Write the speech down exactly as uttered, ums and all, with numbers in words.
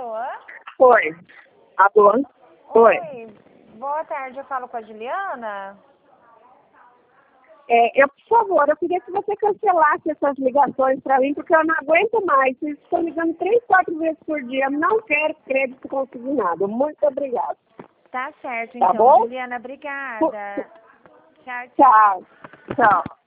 Alô? Oi. Alô? Oi. Oi. Boa tarde, eu falo com a Juliana. É, eu, por favor, eu queria que você cancelasse essas ligações para mim, porque eu não aguento mais. Vocês estão ligando três, quatro vezes por dia. Eu não quero crédito consignado. Muito obrigada. Tá certo, Tá então, bom? Juliana, obrigada. Tchau, tchau. Tchau. Tchau.